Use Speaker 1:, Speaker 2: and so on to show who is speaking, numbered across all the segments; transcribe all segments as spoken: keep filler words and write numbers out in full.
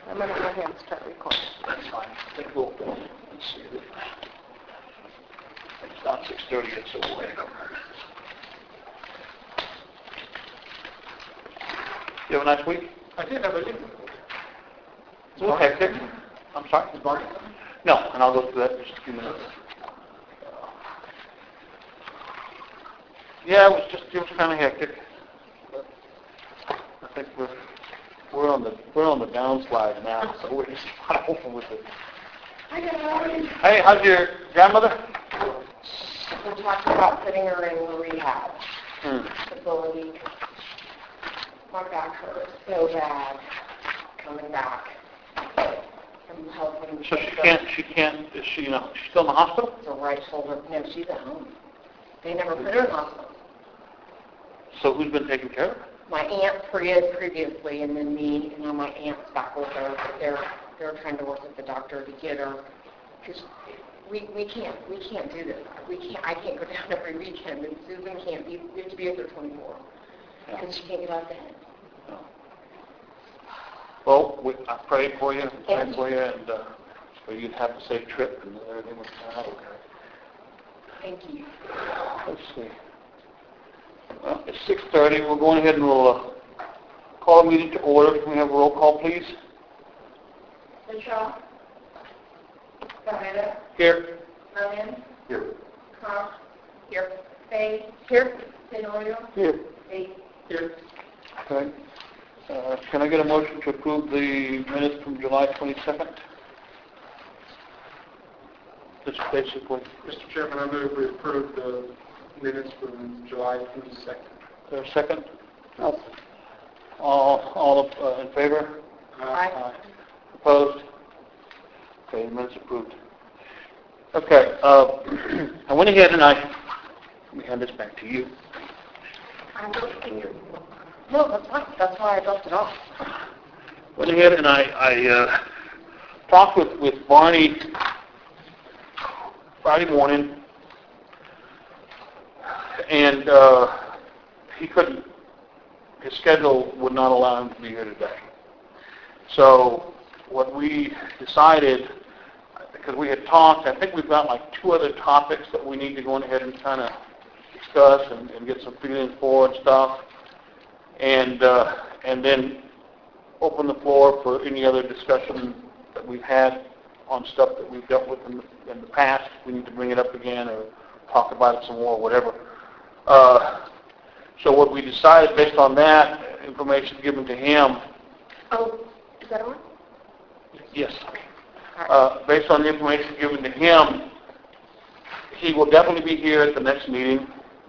Speaker 1: I'm going to go ahead and start recording.
Speaker 2: That's fine. I think we'll, let's see. It's not six thirty yet, so we'll wait. You have a nice week?
Speaker 3: I did have a good
Speaker 2: It's a little hectic. I'm sorry?
Speaker 3: Is Barney?
Speaker 2: No, and I'll go through that in just a few minutes. Yeah, it was just, it was kind of hectic. But I think we're, we're on the, we're on the downslide now, so we're just not over with it.
Speaker 1: Hi, guys.
Speaker 2: Hey, how's your grandmother?
Speaker 1: We're talking about putting her in rehab
Speaker 2: Hmm.
Speaker 1: facility. My back hurts so bad coming back. I'm helping.
Speaker 2: So she can't, she can't, is she, you know, she's still in the hospital?
Speaker 1: It's a right shoulder. No, she's at home. They never put her in the hospital.
Speaker 2: So who's been taking care of her?
Speaker 1: My aunt pre- previously, and then me, and now my aunt's back with her. But they're they're trying to work with the doctor to get her. Cause we we can't we can't do this. We can't. I can't go down every weekend, and Susan can't be. We have to be with her twenty-four because she can't get out of bed.
Speaker 2: Well, we, I prayed for you, prayed
Speaker 1: Thank
Speaker 2: for you, and uh, so you'd have a safe trip, and everything would turn out okay.
Speaker 1: Thank you.
Speaker 2: Let's see. Well, it's six thirty. We're going ahead and we'll uh, call the meeting to order. Can we have a roll call, please?
Speaker 1: Shaw. Sameda.
Speaker 2: Here.
Speaker 1: Ryan.
Speaker 2: Here.
Speaker 1: Cox. Here. Faye. Here. Tenorio.
Speaker 2: Here.
Speaker 1: Faye.
Speaker 2: Here. Okay. Uh, can I get a motion to approve the minutes from July twenty-second? Just basically.
Speaker 3: Mister Chairman, I move we approve the minutes from July twenty-second.
Speaker 2: Is there a second? No. All, all uh, in favor?
Speaker 1: Aye.
Speaker 2: Opposed? Okay, the minutes approved. Okay, uh, I went ahead and I, let me hand this back to you.
Speaker 1: I'm looking you. No, that's fine. That's why I dropped it off.
Speaker 2: Went ahead and I, I uh, talked with, with Barney Friday morning, and uh, he couldn't, his schedule would not allow him to be here today. So what we decided, because we had talked, I think we've got like two other topics that we need to go ahead and kind of discuss and, and get some feelings for and stuff, and uh, and then open the floor for any other discussion that we've had on stuff that we've dealt with in the, in the past. We need to bring it up again or talk about it some more, whatever. Uh, so what we decided based on that information given to him.
Speaker 1: Oh, is that on?
Speaker 2: Yes. Uh, based on the information given to him, he will definitely be here at the next meeting.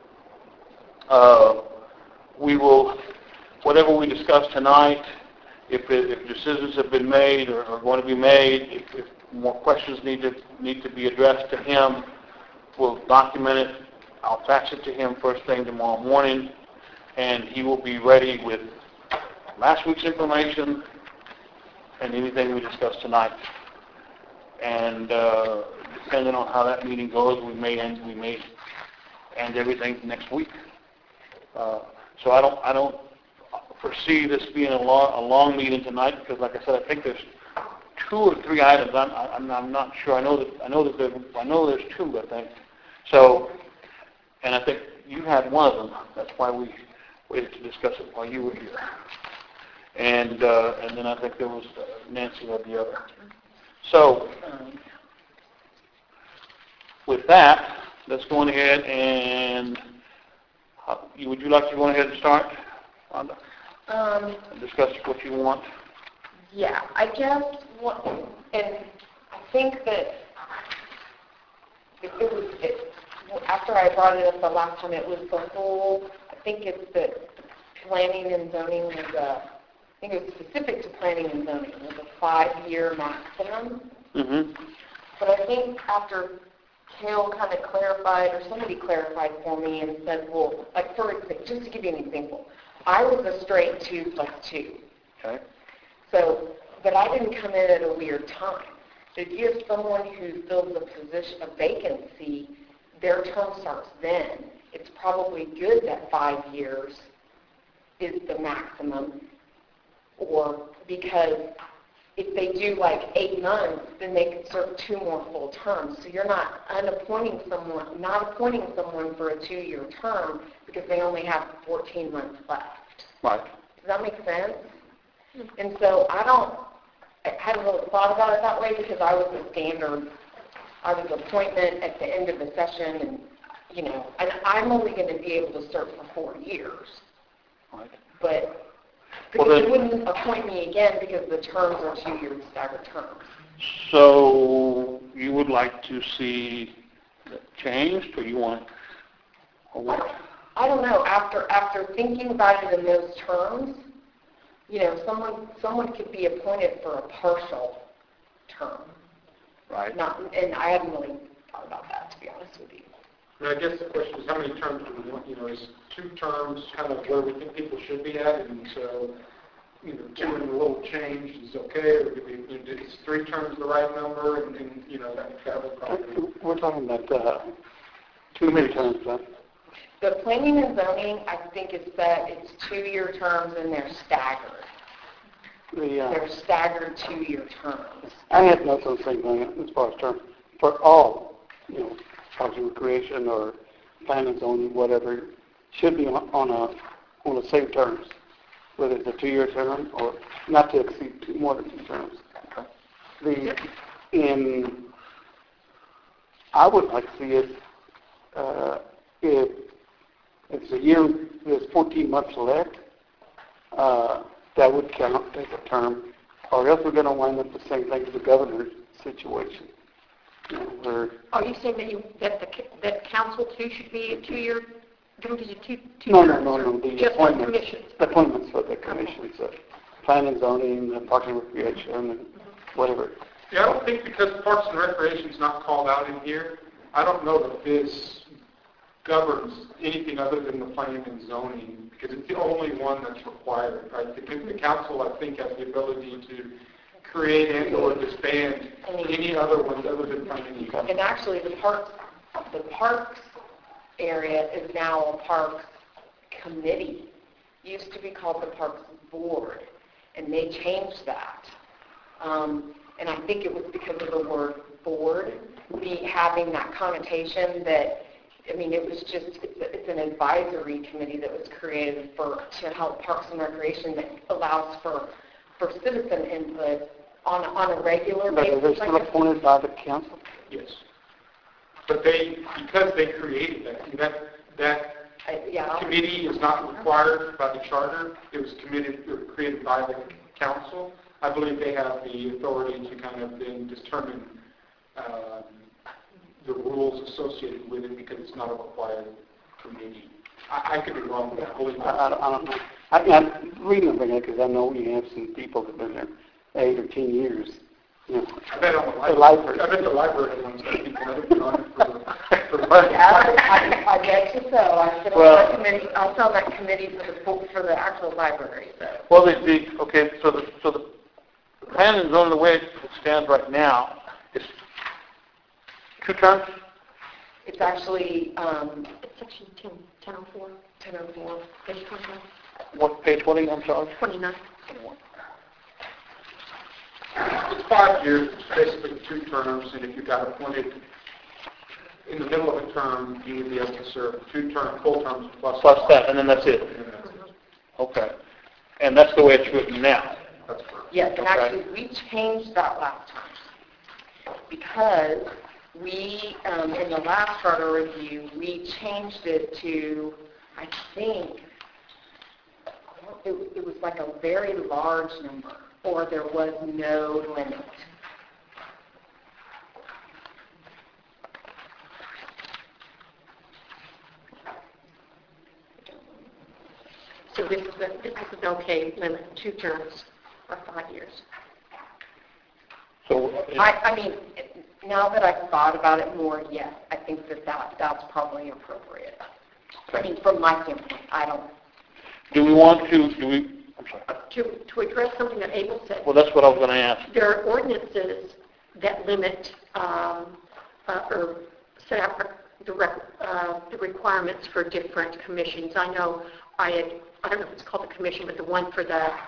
Speaker 2: Uh, we will, whatever we discuss tonight, if, it, if decisions have been made or are going to be made, if, if more questions need to need to be addressed to him, we'll document it. I'll fax it to him first thing tomorrow morning, and he will be ready with last week's information and anything we discussed tonight. And uh, depending on how that meeting goes, we may end we may end everything next week. Uh, so I don't I don't foresee this being a long a long meeting tonight because, like I said, I think there's two or three items. I'm I'm, I'm not sure. I know that I know that there, I know there's two. I think so. And I think you had one of them. That's why we waited to discuss it while you were here. And uh, and then I think there was uh, Nancy had the other. So um, with that, let's go on ahead and uh, you, would you like to go ahead and start, Rhonda?
Speaker 1: Um,
Speaker 2: And discuss what you want.
Speaker 1: yeah, I guess what, and I think that it, it was, it, after I brought it up the last time, it was the whole, I think it's the planning and zoning was a, I think it was specific to planning and zoning, it was a five-year maximum.
Speaker 2: Mm-hmm.
Speaker 1: But I think after Kale kind of clarified, or somebody clarified for me and said, well, like for example, just to give you an example, I was a straight two plus two.
Speaker 2: Okay.
Speaker 1: So, but I didn't come in at a weird time. So if you have someone who fills a position, a vacancy, their term starts then. It's probably good that five years is the maximum, or because if they do like eight months, then they can serve two more full terms. So you're not unappointing someone, not appointing someone for a two-year term because they only have fourteen months left.
Speaker 2: Right.
Speaker 1: Does that make sense? And so I don't, I hadn't really thought about it that way because I was a standard, I was appointment at the end of the session, and, you know, and I'm only going to be able to serve for four years.
Speaker 2: Right.
Speaker 1: But
Speaker 2: Well,
Speaker 1: because
Speaker 2: then-
Speaker 1: you wouldn't appoint me again because the terms are two-year staggered terms.
Speaker 2: So you would like to see that changed, or you want, or
Speaker 1: I
Speaker 2: what?
Speaker 1: don't, I don't know. After after thinking about it in those terms, you know, someone someone could be appointed for a partial term.
Speaker 2: Right.
Speaker 1: Not, and I hadn't really thought about that, to be honest with you.
Speaker 3: And I guess the question is, how many terms do we want? You know, is two terms kind of where we think people should be at? And so, you know, two and a little change is okay, or do we, is three terms the right number? And, and you know, that, that would probably...
Speaker 4: We're talking about uh, too many terms, huh?
Speaker 1: The planning and zoning, I think, is set, it's two-year terms and they're staggered.
Speaker 4: The, uh,
Speaker 1: They're staggered two-year terms.
Speaker 4: I had notes on the same thing as far as term, for all, you know, parks and recreation or planning zoning, whatever, should be on on a, on the same terms, whether it's a two-year term or not to exceed two, more than two terms. The, in, I would like to see it, uh, if it's a year, there's fourteen months left, uh, that would count as a term, or else we're going to wind up the same thing as the governor's situation. You know, where,
Speaker 5: Are you saying that you, that the, that council too should be a two-year, don't you two, two
Speaker 4: no, no,
Speaker 5: terms,
Speaker 4: no,
Speaker 5: or
Speaker 4: no, the
Speaker 5: just the
Speaker 4: appointments,
Speaker 5: commissions?
Speaker 4: the appointments for the commissions, uh, planning, zoning, uh, parks and recreation, and whatever.
Speaker 3: Yeah, I don't think because Parks and Recreation is not called out in here, I don't know that this governs anything other than the planning and zoning, because it's the only one that's required, right? The, the council, I think, has the ability to create and or disband any other ones other than planning and zoning.
Speaker 1: And actually, the parks, the parks area is now a parks committee. It used to be called the Parks Board, and they changed that. Um, and I think it was because of the word board, be having that connotation that, I mean, it was just, it's, a, it's an advisory committee that was created for, to help Parks and Recreation that allows for, for citizen input on, on a regular
Speaker 4: But
Speaker 1: basis.
Speaker 4: they're still
Speaker 1: like a-
Speaker 4: appointed by the council?
Speaker 3: Yes. But they, because they created that, that, that
Speaker 1: I- Yeah.
Speaker 3: committee is not required by the charter. It was committed, or created by the council. I believe they have the authority to kind of then determine um, the rules associated with it because it's not a required committee. I, I could be wrong, but I believe
Speaker 4: I, I,
Speaker 3: that's...
Speaker 4: I don't know. I, I'm reading about it because I know you have some people that have been there eight or ten years. You know,
Speaker 3: I bet on the
Speaker 4: The
Speaker 3: library.
Speaker 4: library.
Speaker 3: I bet the library ones have people that have been on it for the... For the
Speaker 1: Yeah, I, I bet you so. I sit on
Speaker 2: Well-
Speaker 1: that committee, I sit on that committee for the, book- for the actual library, so.
Speaker 2: Well, the, the, okay, so the, so the plan and zoning, the way it stands right now, is two terms?
Speaker 1: It's actually, um,
Speaker 5: It's section ten, ten oh four,
Speaker 1: ten oh four.
Speaker 5: page twenty-nine,
Speaker 2: What, page twenty, I'm sorry?
Speaker 5: twenty-nine.
Speaker 3: It's five years, it's basically two terms, and if you got appointed in the middle of a term, you would be able to serve two term, full terms plus...
Speaker 2: Plus that, and then that's it?
Speaker 3: And that's it.
Speaker 2: Okay. And that's the way it's written now?
Speaker 3: That's correct.
Speaker 1: Yes, and
Speaker 2: Okay.
Speaker 1: actually, we changed that last time because we, um, in the last charter review, we changed it to, I think, it, it was like a very large number, or there was no limit.
Speaker 5: So this is, the- this is an okay limit, two terms or five years.
Speaker 2: So,
Speaker 1: I, I mean, now that I've thought about it more, yes, I think that, that that's probably appropriate. I mean, from my standpoint, I don't,
Speaker 2: do we want to, do we, I'm sorry.
Speaker 5: To, to address something that Abel said,
Speaker 2: Well, that's what I was going to ask.
Speaker 5: there are ordinances that limit um, uh, or set out the, rec- uh, the requirements for different commissions. I know I had, I don't know if it's called a commission, but the one for the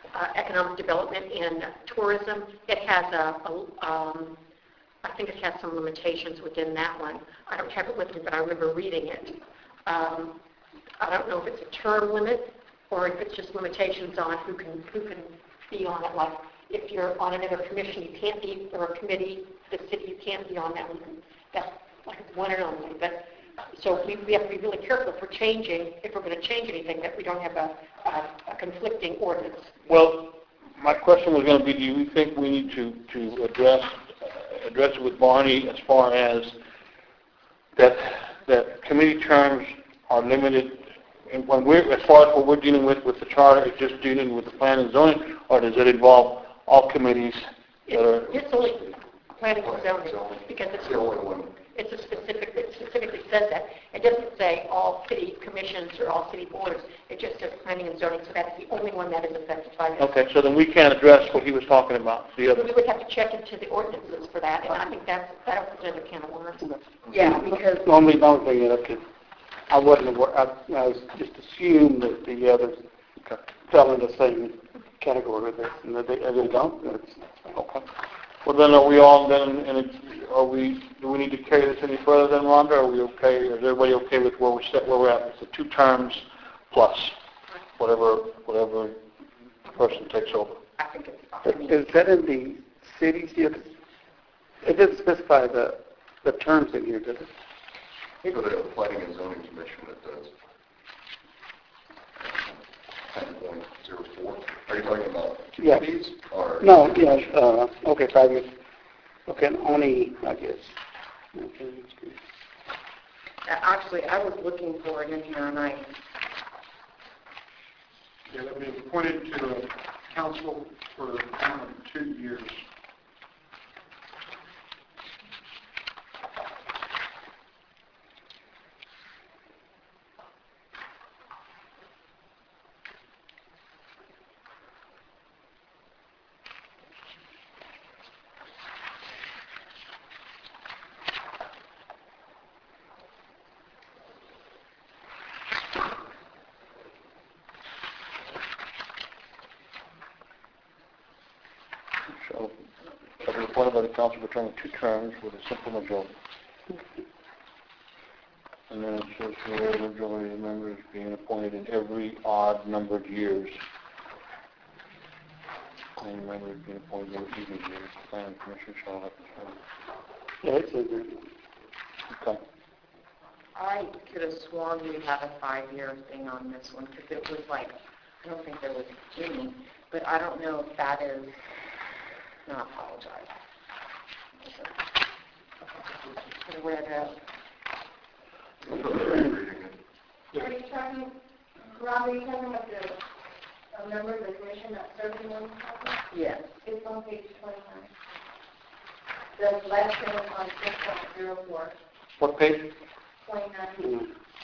Speaker 5: uh, Economic Development and Tourism, it has a, a um, I think it has some limitations within that one. I don't have it with me, but I remember reading it. Um, I don't know if it's a term limit or if it's just limitations on who can who can be on it. Like if you're on another commission, you can't be, or a committee, the city, you can't be on that one. That's like one and only. But so we, we have to be really careful if we're changing, if we're going to change anything, that we don't have a, a, a conflicting ordinance.
Speaker 2: Well, my question was going to be, do you think we need to, to address uh, address it with Barney as far as that that committee terms are limited, and when we're, as far as what we're dealing with with the charter, it's just dealing with the plan and zoning, or does it involve all committees that are?
Speaker 5: It's, it's only planning and zoning because it's
Speaker 6: the only one.
Speaker 5: It's a specific, it specifically says that. It doesn't say all city commissions or all city boards. It just says planning and zoning, so that's the only one that is affected by this.
Speaker 2: Okay, so then we can't address what he was talking about, the
Speaker 5: We
Speaker 2: other.
Speaker 5: would have to check into the ordinances for that, and I think that's, that opens another can of worms.
Speaker 1: Yeah, because
Speaker 4: The only, the only thing that I could, I wasn't aware, I, I was just assumed that the others fell in the same category with this, and that they, and they don't. That's,
Speaker 2: Okay. Well, then are we all then, and it, are we, do we need to carry this any further then, Rhonda? Are we okay, is everybody okay with where we set, where we're at? It's the two terms plus whatever, whatever person takes over.
Speaker 1: I think it's fine.
Speaker 4: Is that in the cities? Yes. It didn't specify the, the terms in here, does it?
Speaker 6: For the Planning and Zoning Commission, it does. ten point zero four. Are you talking about
Speaker 4: Yes.
Speaker 6: committees? Or
Speaker 4: No, yes, uh, okay, five years. Okay, and only, I guess. Okay, that's good.
Speaker 1: Actually, I was looking for it in here, and I,
Speaker 3: Yeah, they'll be appointed to a council for a term of two years.
Speaker 2: So, shall be appointed by the council for a term of two terms with a simple majority. And then it says here, the majority of members being appointed in every odd numbered years. And members being appointed in every even years. The planning commission shall have the term.
Speaker 4: Yeah, it's in there.
Speaker 2: Okay.
Speaker 1: I could have sworn we had a five-year thing on this one, because it was like, I don't think there was any, but I don't know if that is, no, I apologize. I read it.
Speaker 7: Are you talking, Rob, are you talking about the, a member of the commission that served in one council?
Speaker 1: Yes.
Speaker 7: It's on page twenty-nine. The last thing is on six point zero four,
Speaker 2: What page?
Speaker 7: twenty-nine.
Speaker 4: Mm.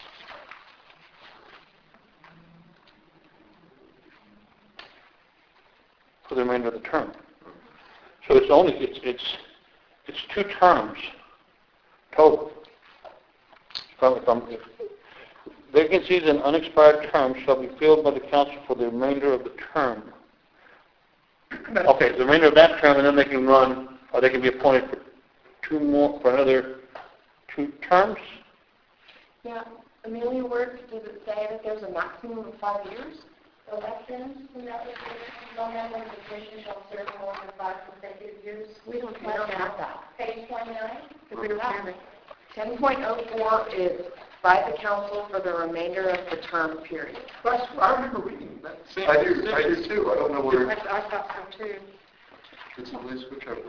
Speaker 2: For the remainder of the term. So it's only, it's, it's, it's two terms total. If I'm, if I'm, if vacancies in unexpired terms shall be filled by the council for the remainder of the term. Okay, the remainder of that term, and then they can run, or they can be appointed for two more, for another two terms?
Speaker 1: Yeah, Amelia, where does it say that there's a maximum of five years?
Speaker 7: Elections, and that was, no member of the commission shall serve more than five consecutive years.
Speaker 1: We don't have that.
Speaker 7: Page twenty-nine.
Speaker 1: We don't have it. ten point oh four is by the council for the remainder of the term period.
Speaker 3: That's, I remember reading that. same-
Speaker 6: I do, I do too. I don't know where
Speaker 5: I, I thought so too.
Speaker 6: it's a place switch over.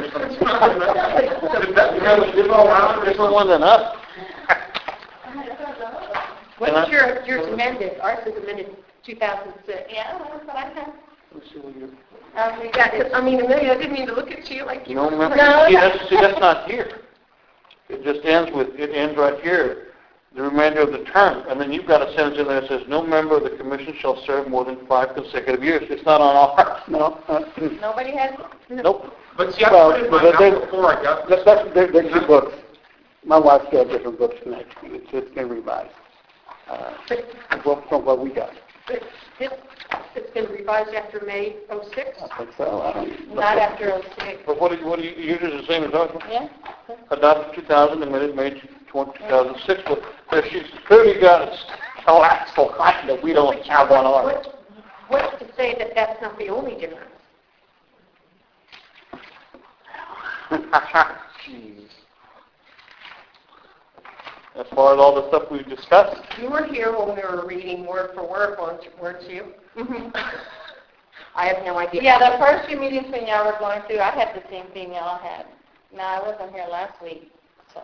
Speaker 2: Different one than us.
Speaker 5: What's your, yours amended? Ours is amended two thousand six.
Speaker 7: Yeah, that's what I have.
Speaker 2: Let's see what you-
Speaker 5: Um, yeah, 'cause, I mean, Amelia, I didn't mean to look at you like
Speaker 2: You
Speaker 5: you.
Speaker 2: don't remember?
Speaker 5: No.
Speaker 2: See, that's, see, that's not here. It just ends with, it ends right here, the remainder of the term, and then you've got a sentence in there that says, no member of the commission shall serve more than five consecutive years. It's not on ours.
Speaker 4: No, uh,
Speaker 1: Nobody has,
Speaker 2: Nope.
Speaker 3: But see, I
Speaker 4: Well,
Speaker 3: put it in
Speaker 4: but
Speaker 3: my
Speaker 4: they-
Speaker 3: mouth before I got
Speaker 4: that's,
Speaker 3: this.
Speaker 4: that's, they're, they're two books. My wife's got different books than that. It's, it's been revised. Uh, from what, from what we got.
Speaker 5: But this, it's been revised after May oh six?
Speaker 4: I think so, I don't.
Speaker 1: Not after oh six.
Speaker 2: But what do you, what do you, yours is the same as ours?
Speaker 1: Yeah?
Speaker 2: Adopted two thousand, amended May two thousand six, but but she's clearly got a scholastic line that we don't have on ours.
Speaker 5: What- What's to say that that's not the only difference?
Speaker 2: Jeez. As far as all the stuff we've discussed,
Speaker 1: You were here when we were reading word for word, weren't weren't you? I have no idea.
Speaker 7: Yeah, the first few meetings when y'all were going through, I had the same thing y'all had. No, I wasn't here last week, so.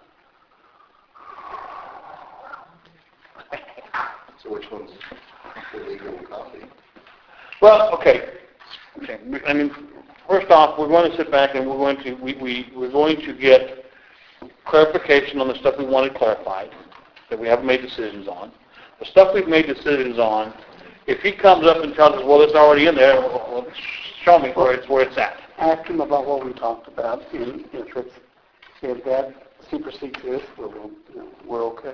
Speaker 6: So which one's the legal copy?
Speaker 2: well, okay. Okay. I mean, first off, we're going to sit back and we're going to we, we we're going to get clarification on the stuff we wanted clarified that we haven't made decisions on. The stuff we've made decisions on, if he comes up and tells us, well, it's already in there, well, well, show me where it's where it's at.
Speaker 4: Ask him about what we talked about, and if it's, if that supersedes this, we're, you know, we're okay.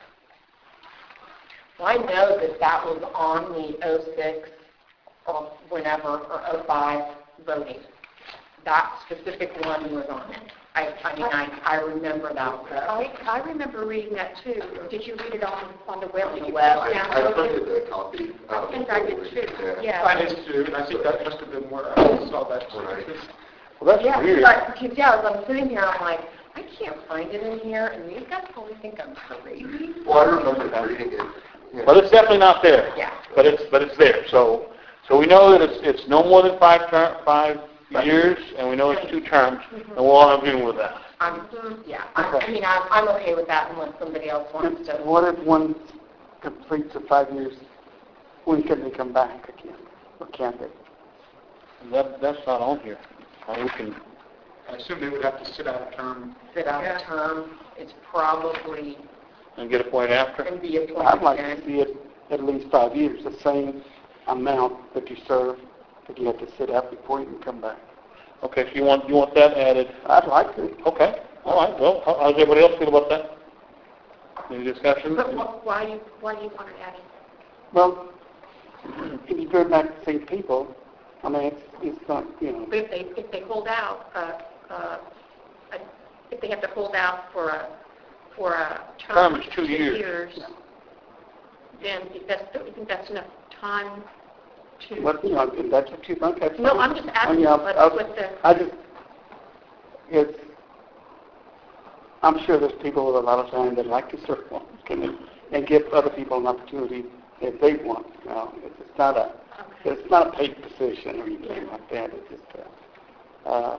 Speaker 1: Well, I know that that was on the oh six or whenever, or oh five voting. That specific one was on it. I, I mean, I, I remember that.
Speaker 5: I, I remember reading that too. Did you read it on, on the web?
Speaker 1: On the web.
Speaker 6: I
Speaker 5: Yeah.
Speaker 6: I printed the copy.
Speaker 5: I think I did too. Yeah.
Speaker 3: I did too, and I think that must have been where I saw that.
Speaker 6: Right.
Speaker 2: Well, that's
Speaker 1: Yeah,
Speaker 2: weird.
Speaker 1: but, because, yeah, as I'm sitting here, I'm like, I can't find it in here, and these guys probably think I'm crazy.
Speaker 6: Well, I remember reading it. Yeah.
Speaker 2: But it's definitely not there.
Speaker 1: Yeah.
Speaker 2: But it's but it's there. So so we know that it's it's no more than five term, five years, and we know it's two terms, and we're all agreeing with that.
Speaker 1: I'm, yeah, I, I mean, I'm, I'm okay with that unless somebody else wants to.
Speaker 4: What if one completes the five years, when can they come back again? Or can't they?
Speaker 2: That that's not on here. Uh, we can.
Speaker 3: I assume they would have to sit out a term.
Speaker 1: Sit out a term, it's probably,
Speaker 2: And get appointed after?
Speaker 1: and be appointed
Speaker 4: I'd like
Speaker 1: again.
Speaker 4: to see it at least five years, the same amount that you serve, that you have to sit out before you can come back.
Speaker 2: Okay, so you want you want that added?
Speaker 4: I'd like to.
Speaker 2: Okay, all right. Well, how, how does everybody else feel about that? Any discussion?
Speaker 5: But wh- why do you, why do you want to add it?
Speaker 4: Well, if you go back to the same people, I mean, it's, it's not, you know,
Speaker 5: But if they, if they hold out, uh, uh, uh, if they have to hold out for a, for a term
Speaker 2: Term
Speaker 5: of
Speaker 2: is two years.
Speaker 5: then if that's, I think that's enough time to...
Speaker 4: what, you know, if that's what you think, that's
Speaker 5: No,
Speaker 4: fine.
Speaker 5: I'm just
Speaker 4: I
Speaker 5: asking
Speaker 4: mean, I'll-
Speaker 5: what,
Speaker 4: I'll-
Speaker 5: what the...
Speaker 4: I just, it's, I'm sure there's people with a lot of time that like to serve on and, and give other people an opportunity if they want. You know, it's, it's not a,
Speaker 5: Okay.
Speaker 4: it's not a paid position or anything like that. It's just, uh, uh,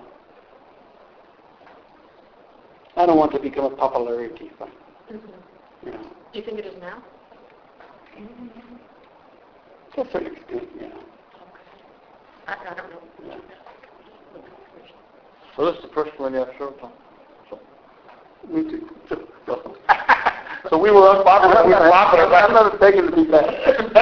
Speaker 4: I don't want to become a popularity thing.
Speaker 5: Mhm.
Speaker 4: You know,
Speaker 5: Do you think it is now?
Speaker 4: to a certain extent, you know.
Speaker 5: I, I don't know.
Speaker 4: Yeah.
Speaker 2: So this is the first one you have served on. So,
Speaker 4: We do. So,
Speaker 2: so we were unpopular. We were popular.
Speaker 4: I'm not begging to be back.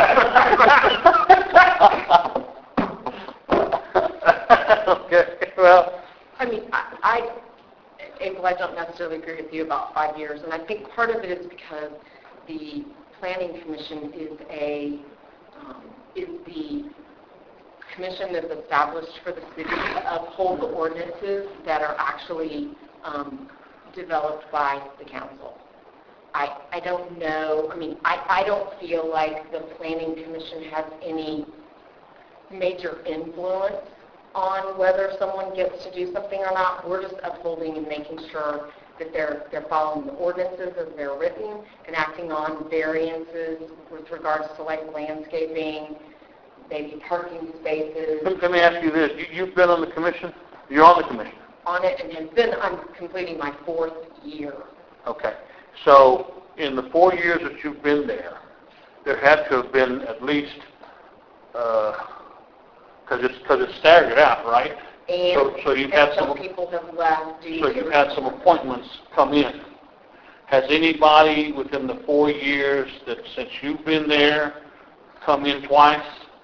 Speaker 2: Okay. Well,
Speaker 1: I mean, I, I, April, I don't necessarily agree with you about five years, and I think part of it is because the Planning Commission is a, um, is the commission that's established for the city to uphold the ordinances that are actually um, developed by the council. I, I don't know, I mean, I, I don't feel like the Planning Commission has any major influence on whether someone gets to do something or not. We're just upholding and making sure that they're they're following the ordinances as they're written and acting on variances with regards to like landscaping, maybe parking spaces
Speaker 2: let let me ask you this. You, you've been on the commission? You're on the commission?
Speaker 1: on it, and have been, I'm completing my fourth year.
Speaker 2: Okay. So in the four years that you've been there, there had to have been at least, because it's, because it's staggered out, right?
Speaker 1: And,
Speaker 2: So- so you've
Speaker 1: and
Speaker 2: had
Speaker 1: some
Speaker 2: some-
Speaker 1: people have left due
Speaker 2: So
Speaker 1: to...
Speaker 2: you've had some appointments come in. Has anybody within the four years that since you've been there come in twice?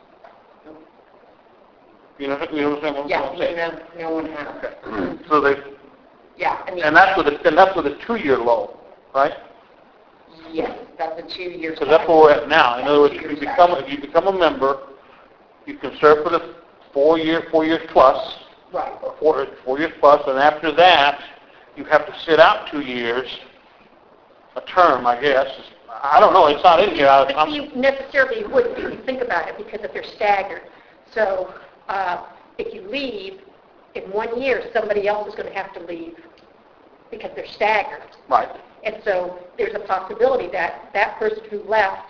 Speaker 2: You know, you know what I'm saying?
Speaker 1: Yeah,
Speaker 2: What I'm saying?
Speaker 1: no, no one has.
Speaker 2: Okay. So they,
Speaker 1: Yeah, I mean,
Speaker 2: and that's with a, and that's with a two-year low, right?
Speaker 1: Yes, that's a two-year.
Speaker 2: Because that's where we're at now. In other words, if you become, if you become a member, you can serve for the four year, four years plus,
Speaker 1: Right.
Speaker 2: or four, four years plus, and after that, you have to sit out two years, a term, I guess. I don't know, it's not in here. I-
Speaker 5: But
Speaker 2: I'm-
Speaker 5: you necessarily wouldn't if you think about it, because if they're staggered. So uh, if you leave, in one year, somebody else is going to have to leave because they're staggered.
Speaker 2: Right.
Speaker 5: And so there's a possibility that that person who left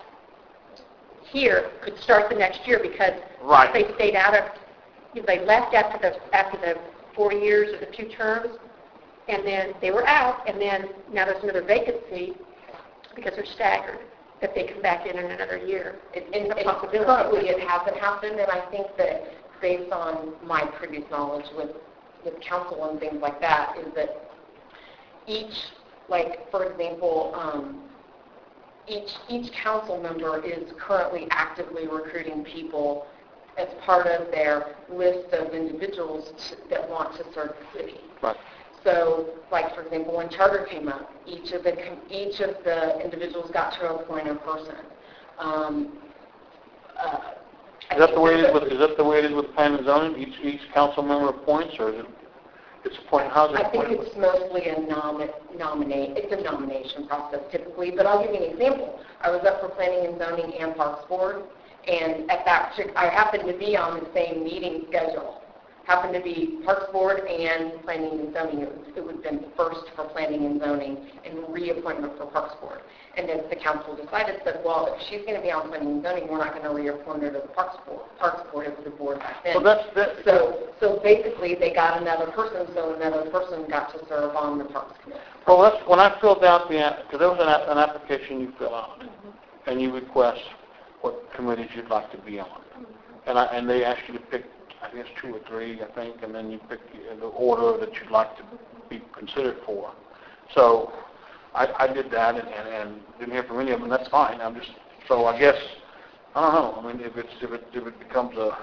Speaker 5: here could start the next year because
Speaker 2: Right.
Speaker 5: they stayed out of, if they left after the, after the four years or the two terms, and then they were out, and then now there's another vacancy because they're staggered, that they come back in in another year.
Speaker 1: It- And
Speaker 5: It's a
Speaker 1: and
Speaker 5: possibility.
Speaker 1: currently, it hasn't happened, and I think that based on my previous knowledge with, with council and things like that, is that each, like, for example, um, each, each council member is currently actively recruiting people as part of their list of individuals to- that want to serve the city.
Speaker 2: Right.
Speaker 1: So, like, for example, when charter came up, each of the, com- each of the individuals got to appoint a person. Um, uh, I
Speaker 2: Is that the
Speaker 1: think
Speaker 2: way it is
Speaker 1: there's a-
Speaker 2: with, is that the way it is with planning and zoning? Each, each council member appoints, or is it, it's appointed, how's it
Speaker 1: I think
Speaker 2: appointed?
Speaker 1: it's mostly a nomi- nominate, it's a nomination process typically, but I'll give you an example. I was up for planning and zoning and parks board, and at that, partic- I happened to be on the same meeting schedule. Happened to be parks board and planning and zoning. It was- it would have been first for planning and zoning and reappointment for parks board. And then the council decided, said, well, if she's going to be on planning and zoning, we're not going to reappoint her to the parks board. Parks board is the board back then.
Speaker 2: Well, that's, that,
Speaker 1: So, so basically, they got another person, so another person got to serve on the Parks Committee.
Speaker 2: well, that's, when I filled out the, because there was an, a- an application you fill out, and you request what committees you'd like to be on. And I, and they ask you to pick, I guess, two or three, I think, and then you pick the the order that you'd like to be considered for. So, I, I did that and, and, and didn't hear from any of them, that's fine, I'm just, so I guess, I don't know, I mean, if it's, if it, if it becomes a,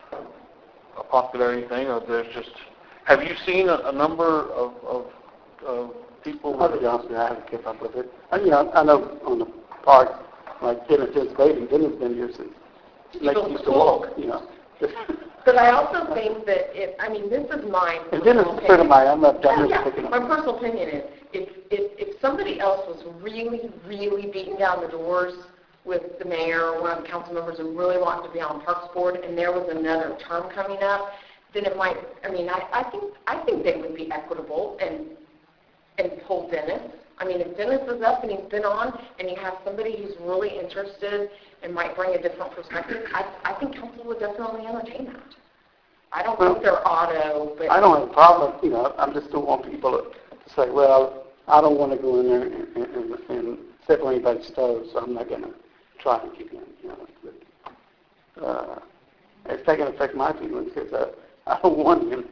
Speaker 2: a popularity thing, or there's just, have you seen a, a number of, of, of people?
Speaker 4: I'll be honest with you, I haven't kept up with it. I, you know, I know on the park, like Dennis is bathing, Dennis has been here since, like, he used to walk, you know.
Speaker 1: But I also think that if, I mean, this is my
Speaker 4: And Dennis is a friend of mine, I'm not, I'm
Speaker 1: Yeah,
Speaker 4: not picking
Speaker 1: my
Speaker 4: on him.
Speaker 1: personal opinion is, if, if, if somebody else was really, really beating down the doors with the mayor or one of the council members and really wanted to be on Parks Board, and there was another term coming up, then it might, I mean, I, I think, I think they would be equitable and, and pull Dennis. I mean, if Dennis is up and he's been on, and you have somebody who's really interested and might bring a different perspective, I, I think council would definitely entertain that. I don't think they're auto, but...
Speaker 4: I don't have a problem, you know, I just don't want people to say, well, I don't want to go in there and, and, and step on anybody's toes, so I'm not going to try to get in, you know. But, uh, it's not going to affect my feelings because I, I don't want him.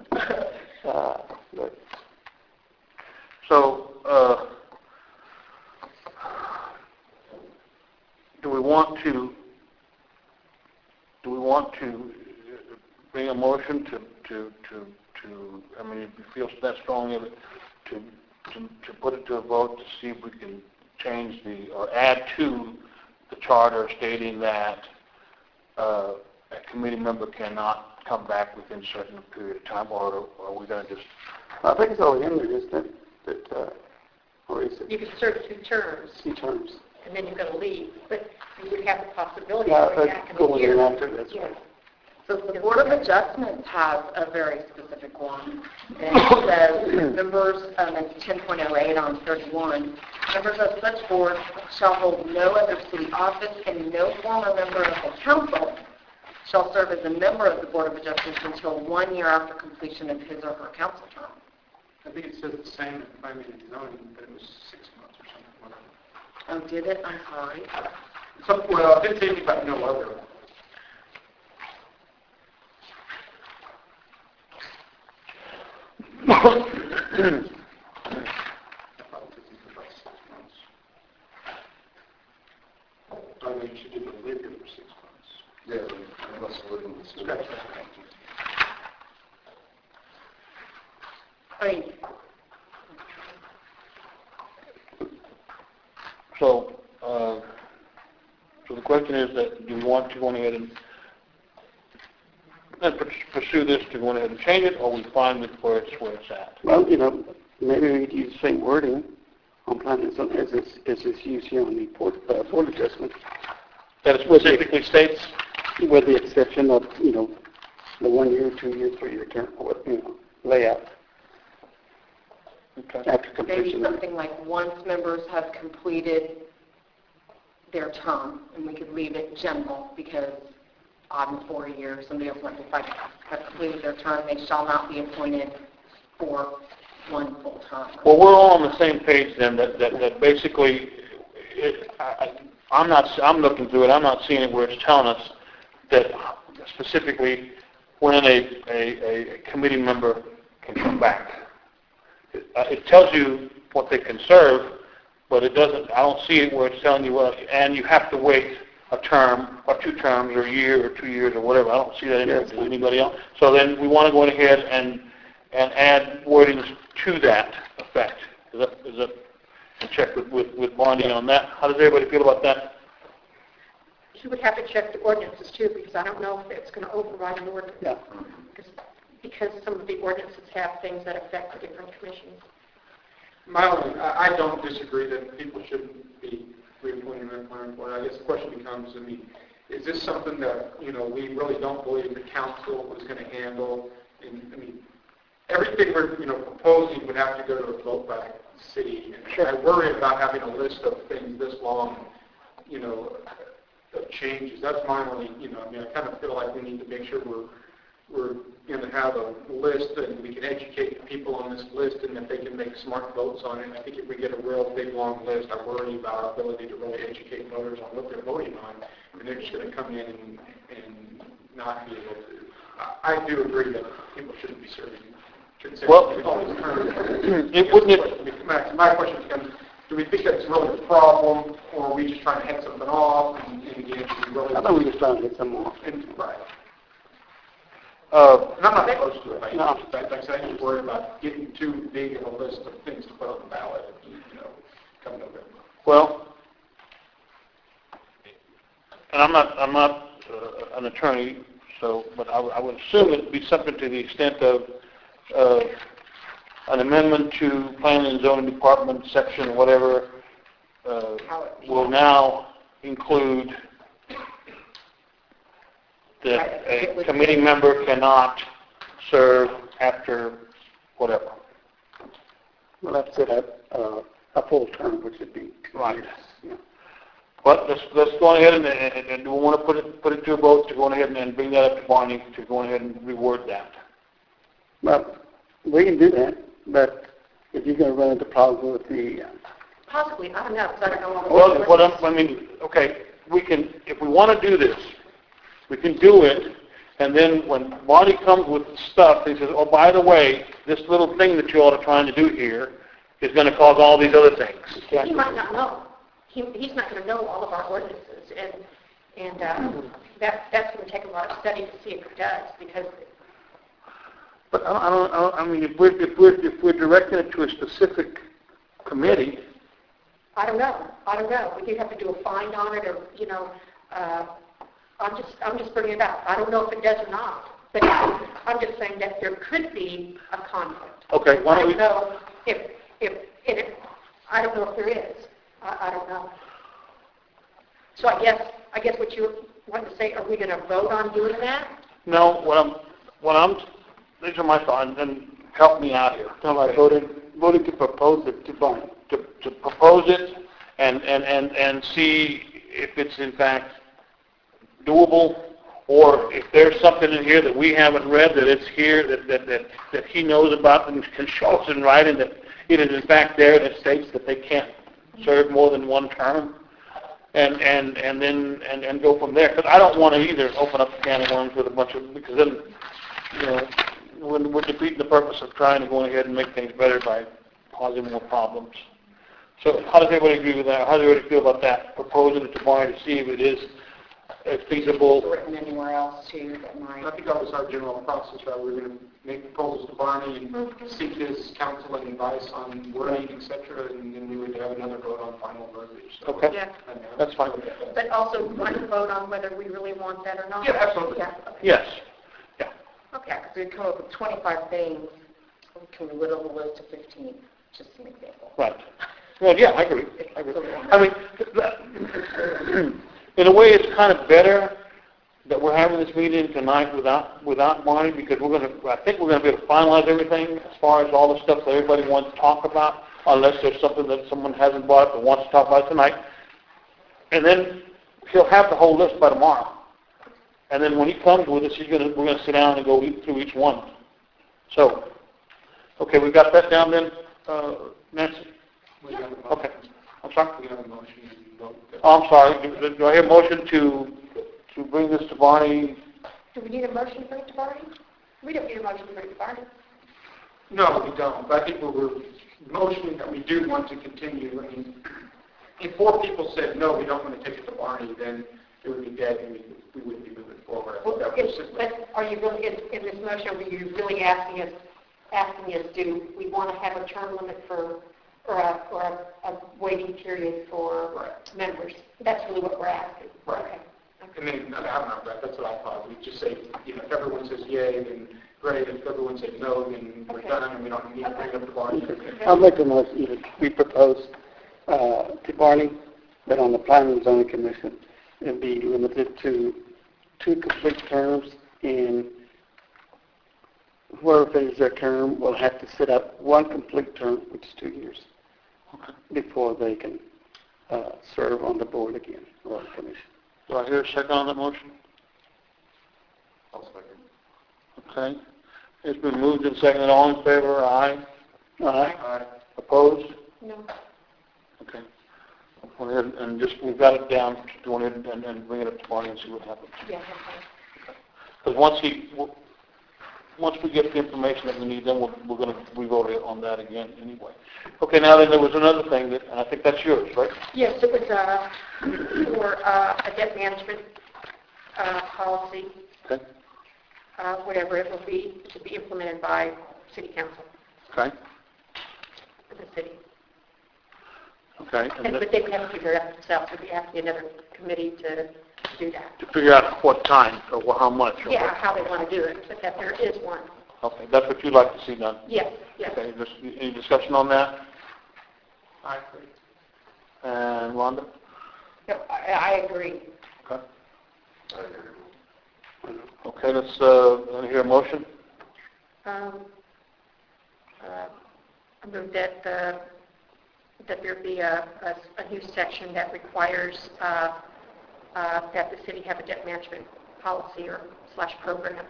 Speaker 4: uh, but
Speaker 2: So, uh, do we want to, do we want to bring a motion to, to, to, to, I mean, if you feel that strongly of it, to, to, to put it to a vote to see if we can change the, or add to the charter stating that uh, a committee member cannot come back within a certain period of time, or are we going to just...
Speaker 4: I think it's already in there, isn't it? That, uh, or is
Speaker 5: You
Speaker 4: it
Speaker 5: can serve two terms,
Speaker 4: two terms?
Speaker 5: and then you're going to leave, but you would have the possibility
Speaker 4: Yeah,
Speaker 5: of going
Speaker 4: that's
Speaker 5: back in a
Speaker 4: going in
Speaker 5: year.
Speaker 4: after, that's
Speaker 5: Yes.
Speaker 4: right.
Speaker 1: So the Board of Adjustments has a very specific one. And it says, members, um, it's ten point oh eight on thirty-one, members of such board shall hold no other city office, and no former member of the council shall serve as a member of the Board of Adjustments until one year after completion of his or her council term.
Speaker 3: I think it says the same in planning and zoning, but it was six months or something.
Speaker 1: Oh, did it? I'm sorry.
Speaker 3: Some, well, it didn't say anything about no other. I thought it was about six months. I mean, she didn't live here for six months.
Speaker 6: Yeah, I must have lived in this.
Speaker 3: Scratch that.
Speaker 1: I mean,
Speaker 2: So, uh, so the question is that do you want to go ahead and, and purs- pursue this to go ahead and change it, or we find it where it's where it's at?
Speaker 4: Well, you know, maybe we could use the same wording on planning zone as it's, as it's used here on the port, uh, board adjustment,
Speaker 2: That it specifically states,
Speaker 4: with the exception of, you know, the one year, two year, three year term, or, you know, layout
Speaker 2: okay,
Speaker 4: after
Speaker 1: Maybe
Speaker 4: completion.
Speaker 1: something like once members have completed their term, and we could leave it general, because on four years, somebody else might decide to have completed their term, they shall not be appointed for one full term.
Speaker 2: well, we're all on the same page then, that, that, that basically, it, I, I- I'm not, I'm looking through it, I'm not seeing it where it's telling us that specifically when a, a, a committee member can come back. It, uh, it tells you what they can serve, but it doesn't, I don't see it where it's telling you, well, and you have to wait a term, or two terms, or a year, or two years, or whatever. I don't see that anywhere.
Speaker 4: Yes.
Speaker 2: Does anybody else? So then we want to go ahead and, and add wordings to that effect. Is that, is that, and check with, with, with Bonnie on that. How does everybody feel about that?
Speaker 5: You would have to check the ordinances too, because I don't know if it's going to override an ordinance.
Speaker 4: Yeah.
Speaker 5: Because, because some of the ordinances have things that affect the different commissions.
Speaker 3: My only, I I don't disagree that people shouldn't be reappointed in the planning board. I guess the question becomes, I mean, is this something that, you know, we really don't believe the council is going to handle? And, I mean, everything we're, you know, proposing would have to go to a vote by the city. And I worry about having a list of things this long, you know, of changes. That's my only, you know, I mean, I kind of feel like we need to make sure we're, we're going to have a list and we can educate people on this list and that they can make smart votes on it. I think if we get a real big, long list, I worry about our ability to really educate voters on what they're voting on, and they're just going to come in and, and not be able to. I, I do agree that people shouldn't be serving. Shouldn't say
Speaker 2: Well,
Speaker 3: all the term.
Speaker 2: it wouldn't it,
Speaker 3: My, my question becomes, do we think that's really a problem, or are we just trying to head something off, and, and again, we really...
Speaker 4: I think we just trying to get some more.
Speaker 3: And, right.
Speaker 2: uh,
Speaker 3: And I'm not opposed to it, like,
Speaker 4: No.
Speaker 3: like I said, I just worry about getting too big of a list of things to put on the ballot, you know, come November.
Speaker 2: well, and I'm not, I'm not uh, an attorney, so, but I, would- I would assume it'd be something to the extent of uh, an amendment to planning and zoning department section, whatever, uh, will now include that a committee member cannot serve after whatever.
Speaker 4: Well, that's it, a, uh, a full term, which would be two
Speaker 2: Right.
Speaker 4: years. Yeah.
Speaker 2: But let's, let's go ahead and, and, and do we want to put it, put it to a vote to go ahead and, and bring that up to Bonnie to go ahead and reword that?
Speaker 4: Well, we can do that, but if you're going to run into problems with the, uh,
Speaker 5: Possibly, I don't know, because I don't know all the
Speaker 2: Well, what I'm,
Speaker 5: ordinances.
Speaker 2: I mean, okay, we can, if we want to do this, we can do it, and then when Bonnie comes with stuff, he says, oh, by the way, this little thing that you all are trying to do here is going to cause all these other things.
Speaker 5: He might not know. He, he's not going to know all of our ordinances, and, and uh, that, that's going to take a lot of study to see if it does, because
Speaker 2: But I don't, I don't, I don't- I mean, if we're, if we're, if we're directing it to a specific committee,
Speaker 5: I don't know. I don't know. We do have to do a find on it, or, you know, uh, I'm just, I'm just bringing it up. I don't know if it does or not, but I'm just saying that there could be a conflict.
Speaker 2: okay, why
Speaker 5: I
Speaker 2: don't we,
Speaker 5: don't know if, if, if it, I don't know if there is. I, I don't know. So I guess, I guess what you want to say, are we going to vote on doing that?
Speaker 2: no, what I'm, what I'm, these are my thoughts, and help me out here.
Speaker 4: no, I voted, voted to propose it to Bonnie.
Speaker 2: To, to propose it and, and, and, and see if it's in fact doable, or if there's something in here that we haven't read, that it's here, that, that, that, that he knows about and can show us in writing that it is in fact there that states that they can't serve more than one term, and, and, and then, and, and go from there. Because I don't want to either open up a can of worms with a bunch of, because then, you know, we're, we're defeating the purpose of trying to go ahead and make things better by causing more problems. So how does everybody agree with that? How does everybody feel about that? Proposing it to Bonnie to see if it is it's feasible.
Speaker 5: Written anywhere else too that
Speaker 3: I
Speaker 5: might.
Speaker 3: think that was our general process, right? We were going to make proposals to Barney and seek his counsel and advice on wording, et cetera, and then we would have another vote on final verbiage. So-
Speaker 2: Okay,
Speaker 5: Yeah,
Speaker 2: that's fine.
Speaker 5: but also want to vote on whether we really want that or not?
Speaker 3: Yeah, absolutely.
Speaker 5: Yeah,
Speaker 2: Yes, yeah.
Speaker 5: okay.
Speaker 1: Yeah, because we come up with twenty-five things, we can whittle the list to fifteen, just an example.
Speaker 2: Right. Well, yeah, I agree. I agree. I mean, that- in a way, it's kind of better that we're having this meeting tonight without without Bonnie, because we're going to. I think we're going to be able to finalize everything as far as all the stuff that everybody wants to talk about, unless there's something that someone hasn't brought up and wants to talk about tonight. And then he'll have the whole list by tomorrow. And then when he comes with us, he's going to, we're going to sit down and go through each one. So, okay, we got that down then, uh, Nancy?
Speaker 3: We have a motion.
Speaker 2: Okay. I'm sorry?
Speaker 3: We have a motion and vote.
Speaker 2: Oh, I'm sorry. Do, do I hear a motion to to bring this to Barney?
Speaker 5: Do we need a motion to bring it to Barney? We don't need a motion to bring it to Barney.
Speaker 3: No, we don't. But I think we're, we're motioning that we do want to continue. I mean, if four people said, no, we don't want to take it to Barney, then it would be dead and we, we wouldn't be moving forward. I
Speaker 5: Well,
Speaker 3: think that was
Speaker 5: is-
Speaker 3: just-
Speaker 5: but are you really, in, in this motion, are you really asking us, asking us, do we want to have a term limit for, or a, or a, a waiting period for
Speaker 3: Right.
Speaker 5: members? That's really what we're asking.
Speaker 3: Right.
Speaker 5: Okay.
Speaker 3: And then, I don't know, that- that's what I thought. We just say, you know, if everyone says yay, then great. If everyone says no, then we're
Speaker 5: Okay.
Speaker 3: done and we don't need to bring it up to Barney.
Speaker 4: I'll make a motion that we propose uh, to Barney that on the Planning and Zoning Commission, it be limited to two complete terms, and whoever finishes their term will have to sit out one complete term, which is two years, before they can uh, serve on the board again, or the commission.
Speaker 2: Do I hear a second on that motion?
Speaker 6: I'll second.
Speaker 2: Okay. It's been moved and seconded. All in favor? Aye.
Speaker 4: Aye.
Speaker 3: Aye.
Speaker 2: Opposed?
Speaker 5: No.
Speaker 2: Okay. Go ahead and just, we've got it down. Go ahead and, and bring it up to Barney and see what happens.
Speaker 5: Yeah, okay.
Speaker 2: Because once he, w- once we get the information that we need, then we're, we're going to revote on that again anyway. Okay, now then there was another thing that, and I think that's yours, right?
Speaker 5: Yes, it was uh, for uh, a debt management uh, policy,
Speaker 2: Okay.
Speaker 5: uh, whatever it will be, to be implemented by city council
Speaker 2: Okay.
Speaker 5: for the city.
Speaker 2: Okay. And
Speaker 5: And,
Speaker 2: then
Speaker 5: but they would have to figure it out themselves. We'd have to be another committee to do that.
Speaker 2: to figure out what time or wha- how much. or
Speaker 5: Yeah,
Speaker 2: what-
Speaker 5: how they want to do it, but that there is one.
Speaker 2: Okay, that's what you'd like to see done.
Speaker 5: Yes, yes.
Speaker 2: Okay, just, any discussion on that?
Speaker 3: I agree.
Speaker 2: And Rhonda?
Speaker 1: Yep, I, I agree.
Speaker 2: Okay.
Speaker 6: I agree.
Speaker 2: Okay, let's, uh, let me hear a motion.
Speaker 5: Um, uh, I move that, uh, that there be a, a, a new section that requires uh, uh, that the city have a debt management policy or slash program.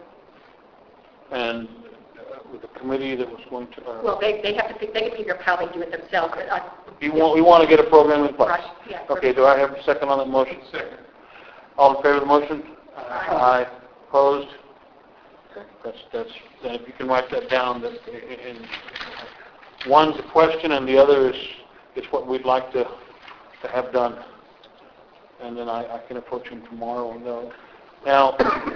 Speaker 2: And uh, with the committee that was going to, uh,
Speaker 5: Well, they, they have to, fi- they can figure out how they do it themselves, but I,
Speaker 2: you want, we want to get a program in place.
Speaker 5: Right, yeah.
Speaker 2: Okay, do I have a second on that motion?
Speaker 3: Second.
Speaker 2: All in favor of the motion?
Speaker 5: Aye.
Speaker 2: Aye. Opposed? Okay, that's, that's, then if you can write that down, that in, in- one's a question and the other is, is what we'd like to, to have done. And then I, I can approach him tomorrow and go. Now,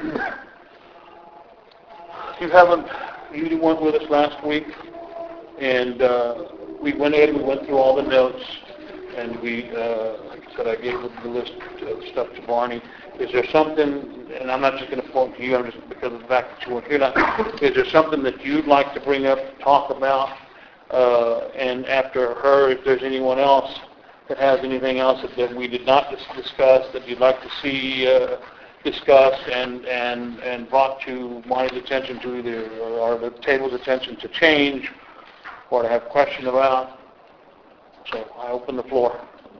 Speaker 2: you haven't, you weren't with us last week, and uh, we went in, we went through all the notes, and we, uh, like I said, I gave the list of stuff to Barney. Is there something, and I'm not just going to point to you, I'm just because of the fact that you weren't here now, is there something that you'd like to bring up, talk about, uh, and after her, if there's anyone else that has anything else that, that we did not dis- discuss that you'd like to see uh, discussed and, and, and brought to Barney's attention to either, or, or the table's attention to change, or to have question about? So I open the floor.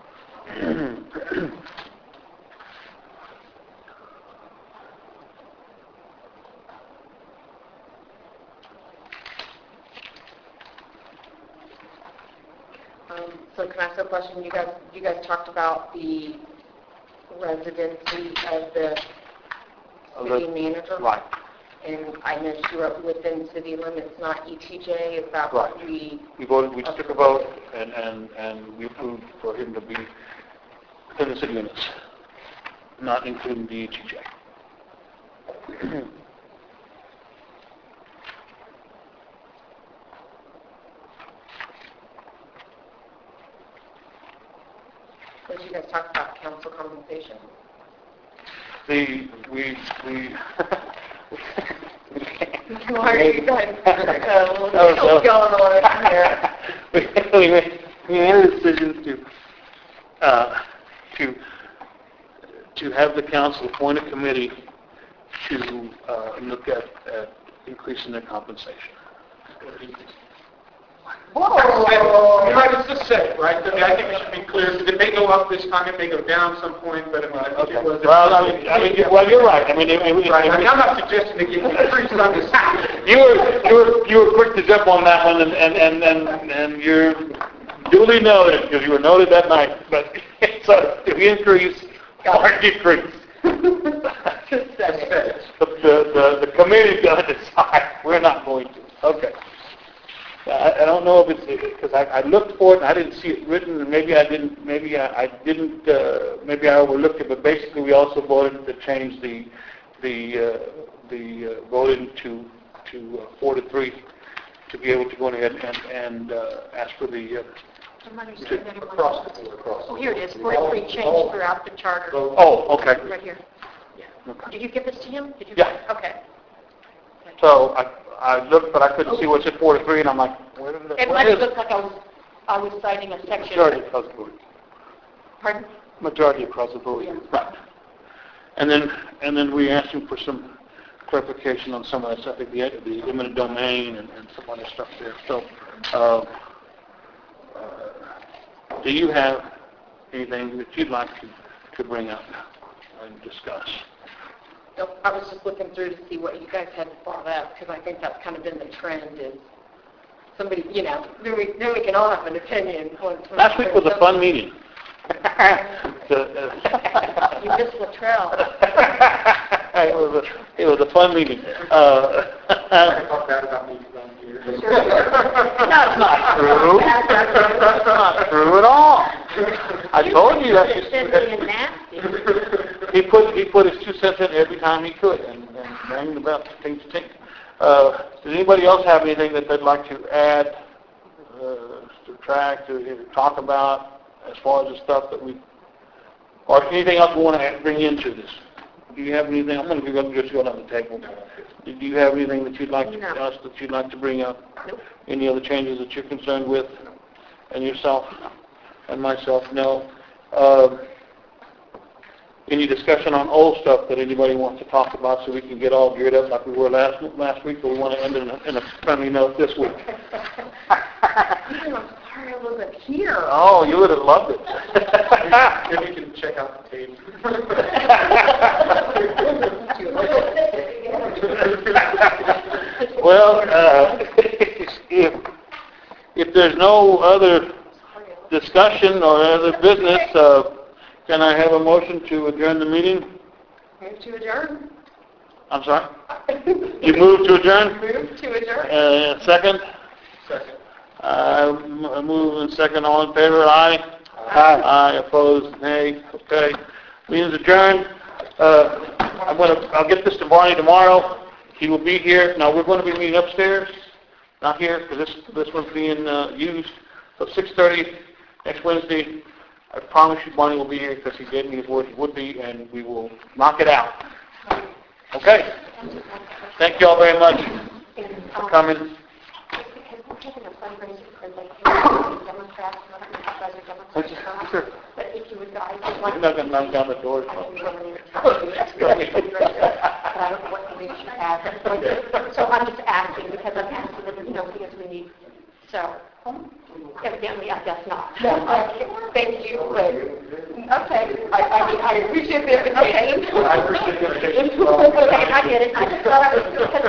Speaker 1: Um, so can I ask a question? You guys, you guys talked about the residency of the
Speaker 2: Of
Speaker 1: city
Speaker 2: the-
Speaker 1: manager.
Speaker 2: Right.
Speaker 1: And I know you wrote within city limits, not E T J. Is that what
Speaker 2: Right.
Speaker 1: we?
Speaker 2: We voted, we took a vote, and, and, and we approved for him to be within the city limits. not including D H E J.
Speaker 1: Did you guys talk about council compensation?
Speaker 2: The, we, we,
Speaker 1: Why are you guys uh,
Speaker 2: Oh,
Speaker 1: going on here?
Speaker 2: we, we made, we made a decision to, uh, to, to have the council appoint a committee to, uh, look at, at increasing their compensation.
Speaker 3: Whoa! I was just saying, right, I mean, I think we should be clear, because it may go up this time, it may go down some point, but I mean, I think it was...
Speaker 2: Well, I mean, I mean, well, you're right. I mean, it, it,
Speaker 3: Right, I mean, I'm
Speaker 2: it,
Speaker 3: not suggesting that you increase on this.
Speaker 2: you were, you were, you were quick to jump on that one, and, and, and, and, and you're duly noted, because you were noted that night, but, so, if we increase or decrease.
Speaker 1: Just saying.
Speaker 2: The, the, the, the committee's going to decide. We're not going to. Okay. I, I don't know if it's, because I, I looked for it and I didn't see it written, and maybe I didn't, maybe I, I didn't, uh, maybe I overlooked it, but basically we also voted to change the, the, uh, the uh, voting to, to uh, four to three to be able to go ahead and, and uh, ask for the, uh,
Speaker 5: I'm not understanding that.
Speaker 3: Across the board, across.
Speaker 5: Oh, here it is, forty-three change throughout the charter.
Speaker 2: oh, okay.
Speaker 5: Right here. Yeah.
Speaker 2: Okay.
Speaker 5: Did you give this to him? Did you?
Speaker 2: Yeah.
Speaker 5: Okay.
Speaker 2: So I, I looked, but I couldn't see what's at four to three, and I'm like, where did it,
Speaker 5: It
Speaker 2: what
Speaker 5: might
Speaker 2: is
Speaker 5: have
Speaker 2: it?
Speaker 5: looked like I was, I was citing a section.
Speaker 4: Majority across the board.
Speaker 5: Pardon?
Speaker 4: Majority across the board.
Speaker 2: Right. And then, and then we asked him for some clarification on some of that stuff, like the, the eminent domain and, and some other stuff there. So, uh, uh, do you have anything that you'd like to, to bring up and discuss?
Speaker 1: Nope, I was just looking through to see what you guys had brought up, because I think that's kind of been the trend is somebody, you know, then we, then we can all have an opinion. on-
Speaker 2: Last week was a fun meeting. The, uh,
Speaker 5: You missed Latrell.
Speaker 2: it was a, it was a fun meeting. Uh,
Speaker 3: Talk bad about me because I'm here.
Speaker 2: That's not true. That's not true at all. I told you that.
Speaker 5: You're being nasty.
Speaker 2: He put, he put his two cents in every time he could, and, and rang the bell, things think. Uh, does anybody else have anything that they'd like to add, uh, subtract, or, or talk about as far as the stuff that we, or anything else we want to bring into this? Do you have anything? I'm going to go just go down the table. Do you have anything that you'd like to
Speaker 5: No.
Speaker 2: us that you'd like to bring up?
Speaker 5: Nope.
Speaker 2: Any other changes that you're concerned with? And yourself and myself? No. Uh, any discussion on old stuff that anybody wants to talk about so we can get all geared up like we were last last week, or we want to end in a, in a friendly note this week?
Speaker 1: I'm sorry I wasn't here.
Speaker 2: Oh, you would have loved it.
Speaker 3: Then we can check out the tape.
Speaker 2: Well, uh, if, if there's no other discussion or other business, uh, can I have a motion to adjourn the meeting?
Speaker 1: Move to adjourn.
Speaker 2: I'm sorry? You move to adjourn?
Speaker 1: Move to adjourn.
Speaker 2: Uh, second?
Speaker 3: Second.
Speaker 2: Uh, m- move in second, all in favor, aye? Aye. Aye, opposed, nay. Okay. Meeting's adjourned. Uh, I'm gonna, I'll get this to Barney tomorrow. He will be here. Now, we're gonna be meeting upstairs, not here, because this, this one's being, uh, used. So six thirty next Wednesday. I promise you Barney will be here because he gave me his word he would be, and we will knock it out. Okay? Thank you all very much for coming.
Speaker 5: We're having a fundraiser for like Democrats, and I don't know if you guys are Democrats or not,
Speaker 2: Sure.
Speaker 5: but if you would guys
Speaker 2: I'm
Speaker 5: want
Speaker 2: not gonna knock down the door.
Speaker 5: I didn't really but I don't know what the leadership has. So I'm just asking because I'm asking them, you know, because we need, so evidently I guess not.
Speaker 1: Thank you, but, okay, I, I mean, I appreciate the invitation.
Speaker 3: I appreciate the invitation.
Speaker 5: Okay, I get it. I just thought I was, because